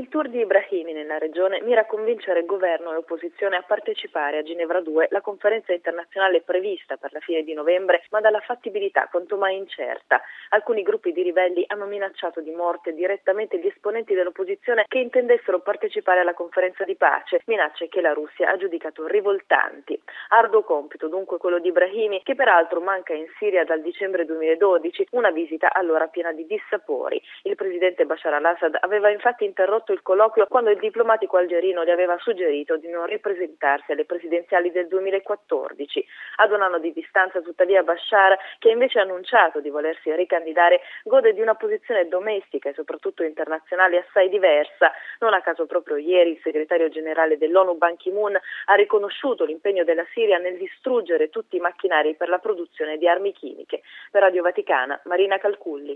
Il tour di Brahimi nella regione mira a convincere governo e opposizione a partecipare a Ginevra 2, la conferenza internazionale prevista per la fine di novembre, ma dalla fattibilità quanto mai incerta. Alcuni gruppi di ribelli hanno minacciato di morte direttamente gli esponenti dell'opposizione che intendessero partecipare alla conferenza di pace, minacce che la Russia ha giudicato rivoltanti. Arduo compito dunque quello di Brahimi, che peraltro manca in Siria dal dicembre 2012, una visita allora piena di dissapori. Il presidente Bashar al-Assad aveva infatti interrotto il colloquio quando il diplomatico algerino gli aveva suggerito di non ripresentarsi alle presidenziali del 2014. Ad un anno di distanza, tuttavia, Bashar, che invece ha annunciato di volersi ricandidare, gode di una posizione domestica e soprattutto internazionale assai diversa. Non a caso proprio ieri il segretario generale dell'ONU Ban Ki-moon ha riconosciuto l'impegno della Siria nel distruggere tutti i macchinari per la produzione di armi chimiche. Per Radio Vaticana, Marina Calculli.